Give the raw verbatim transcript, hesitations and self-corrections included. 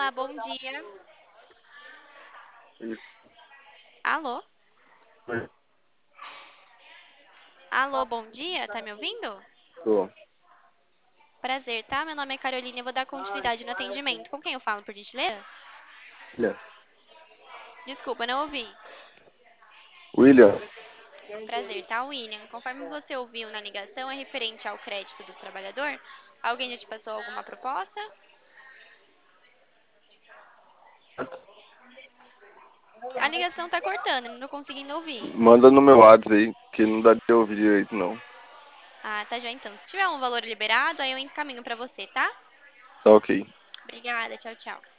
Olá, bom dia. Alô? Alô, bom dia, tá me ouvindo? Tô. Prazer, tá? Meu nome é Carolina e eu vou dar continuidade no atendimento. Com quem eu falo, por gentileza? William. Desculpa, não ouvi. William. Prazer, tá, William? Conforme você ouviu na ligação, é referente ao crédito do trabalhador? Alguém já te passou alguma proposta? A ligação tá cortando, não tô conseguindo ouvir. Manda no meu WhatsApp aí, que não dá de ouvir direito, não. Ah, tá já então. Se tiver um valor liberado, aí eu encaminho pra você, tá? Tá ok. Obrigada, tchau, tchau.